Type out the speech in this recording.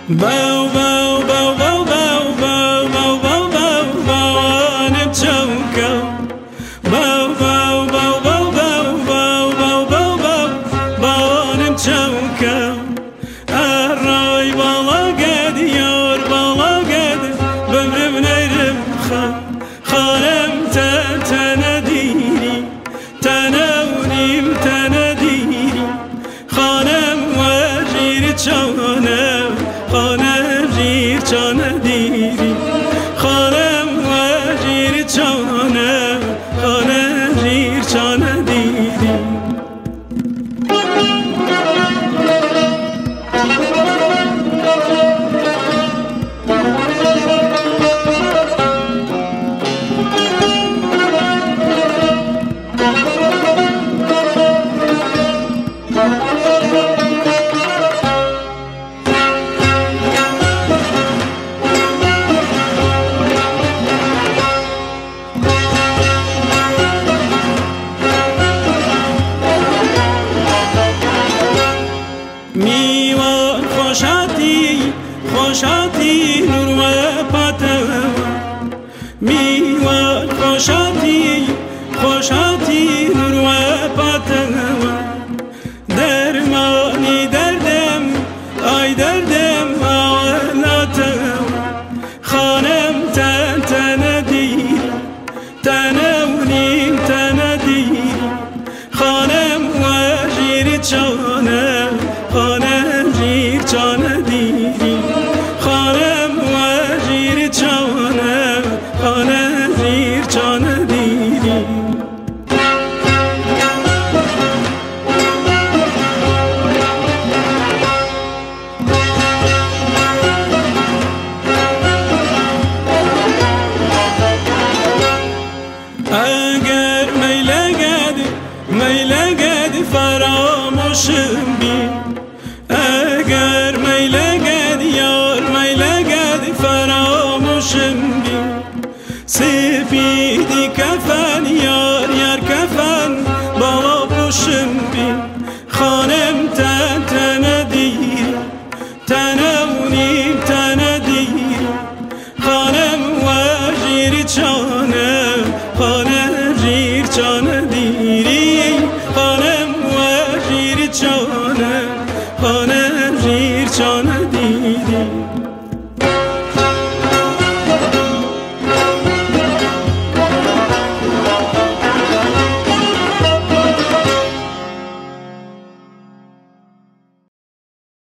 Bow, bow, bow, bow, bow, bow, bow, bow, bow, bow, on a choco. Bow, bow, bow, bow, bow, bow, bow, bow, bow, bow, on a choco. Arroy bala gidiyor, bala gidiyor, böbrüm neyrim khanem tene diri, tene unim tene diri, khanem vajir çanem. خانم زیر چانه دیری خانم وزیر چانه خانم زیر چانه دیری میوان خوشاتی نور و پاتوا میوان خوشاتی نور و پاتوا درمانی دردم ay derdم ağlatوا خانم تنه دیر تنه ونیم تنه دیر خانم وزیر چانه خانم زیر چانه دیری خانم وزیر چانه خانم زیر چانه دیری اگر میله گدی فراموشم بی اگر میله گدی یار میله گدی فراموشم بی سپیدی کفن یار کفن بالا پوشم بی خانم تنه دیر تنه ونیم تنه دیر خانم وزیر چان